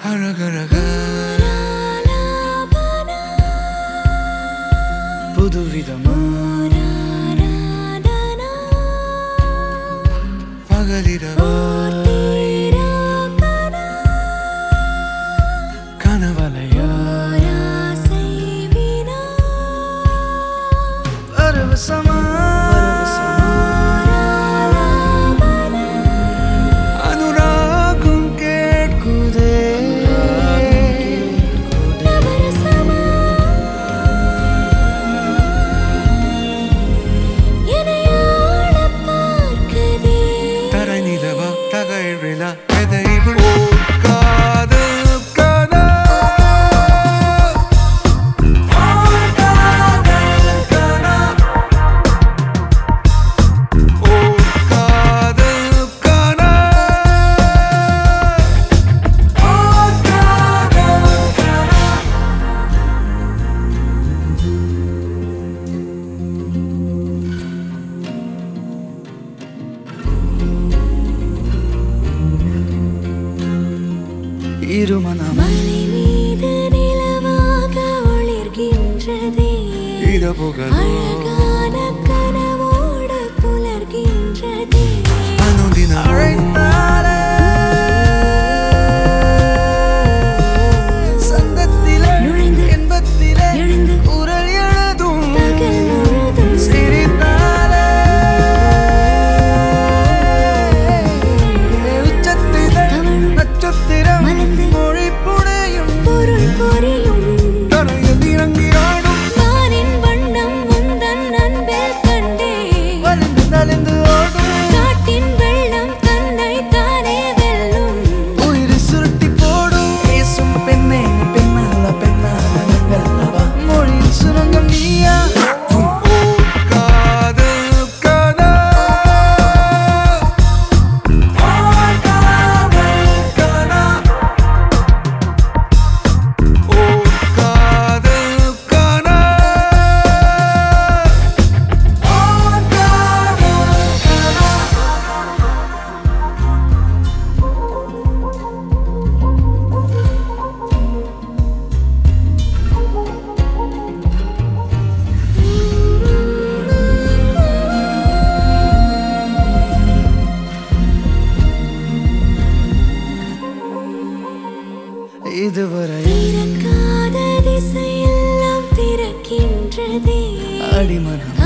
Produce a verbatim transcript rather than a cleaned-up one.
அழகழக புதுவிதமா பகலிரவா கனவலையா பரவசமா அனுராகம் கேட்குதே தரை நிலவா தகைழா எதை இருமனம் அழகான கனவோடு புலர்கின்றதே சங்கத்திலே என்பத்திலே எழுந்து குரல் எழுதும் பகல் முழுதும் சிரித்தாலே உச்சத்திலே நட்சத்திரம் மலர்ந்து மொழி புனையும் பொருள் புரியும் தரையில் இறங்கி ஆடும் நானின் வண்ணம் முந்தன் அன்பில் கண்டே வலிந்து நலிந்து ஓடும் காட்டின் வெள்ளம் தன்னை தானே வெல்லும் உயிர் சுருட்டி போடும் பேசும் பெண்ணே பெண்ணல்ல பெண்ணான வெல்லவா மொழியில் சுரங்கம் நீயா இதுவரை திறக்காத திசையெல்லாம் திறக்கின்றதே அடிமனம்